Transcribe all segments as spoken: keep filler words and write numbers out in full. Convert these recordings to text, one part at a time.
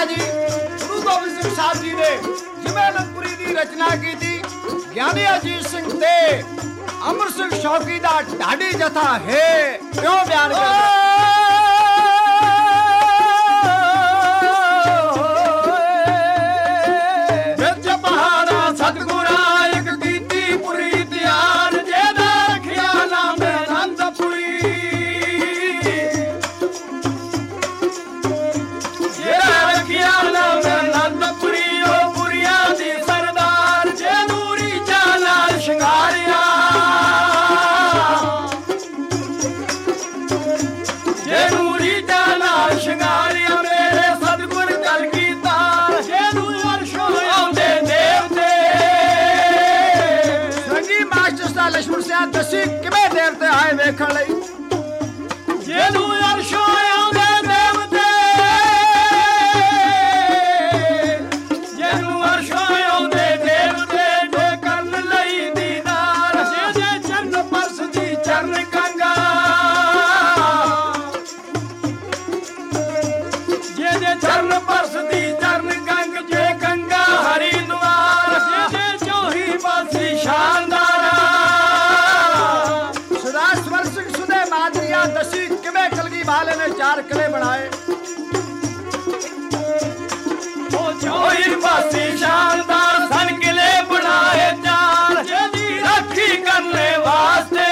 जी गुरु गोबिंद सिंह साहब जी ने जिवें अनंदपुरी की रचना की थी ज्ञानी अजीत सिंह ते अमर सिंह शौकी दा ढाडी जथा है क्यों बयान कर दसी किवें देवते आए वेखण लई जेनू अरशों आउंदे देवते जेनू अरशों आउंदे देवते जे करन लई दीदार जे चरण परसदी चरण कंगा जे जे चरण परसदी चरण कंग जे कंगा हरिद्वार जे जे चौही पासी शानदार दसी किवें कलगी वाले ने चार किले बनाए ओ चौही पासी शानदार सन किले बनाए चार जेदी राखी करने वास्ते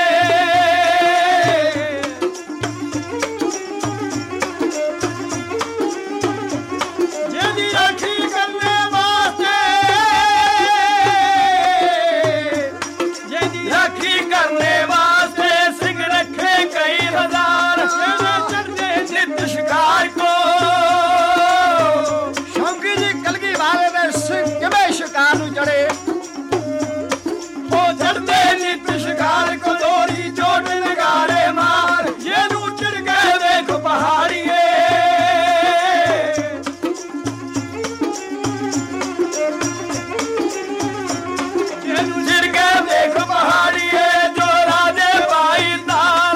जेदी राखी करने वास्ते जेदी राखी करने वास्ते सिंह रखे कई हजार चढ़ते नित शिकार को शौकी जी कलगी वाले ने सिंह किवें शिकार नूं चढ़े ओ चढ़ते नित शिकार को दोरी चोट नगारे मार ये नूं चढ़ गए देख पहाड़िए ये नूं चढ़ गए देख पहाड़िए जो राजे भाई तार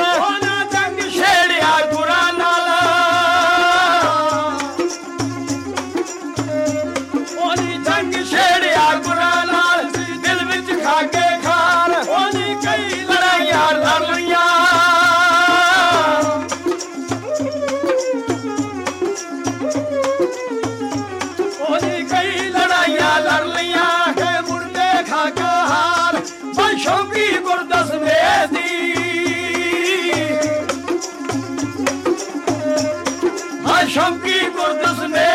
शौकी गुरदस ने